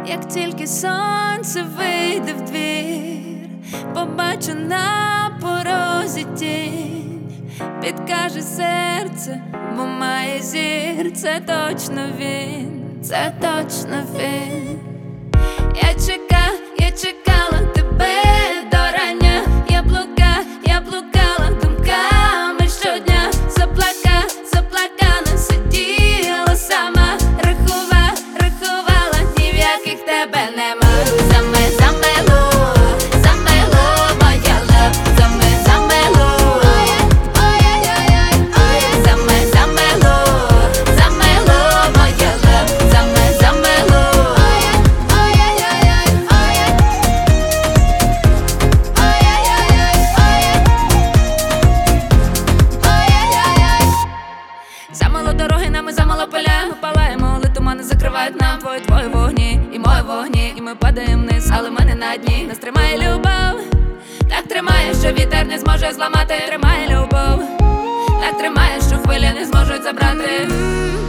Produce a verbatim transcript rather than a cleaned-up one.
Як тільки сонце вийде в двір, побачу на порозі тінь, підкаже серце, бо має зір. Це точно він, це точно він. Я чека, я чекала тебе до рання. Я блука, я блукала думками щодня. Заплака, заплакана, сиділа сама, рахува, рахувала, ні в яких тебе нема. Заме, замело, замело, моя лав, заме, замело, заме, замело, замело, моя лав, заме, замело. Замало дороги, нами замало поля. Ми палаємо, але тумани закривають нам. Твої, твої вогні і мої вогні, і ми падаємо вниз, але ми не на дні. Нас тримає любов, так тримає, що вітер не зможе зламати. Тримає любов, так тримає, що хвилі не зможуть забрати.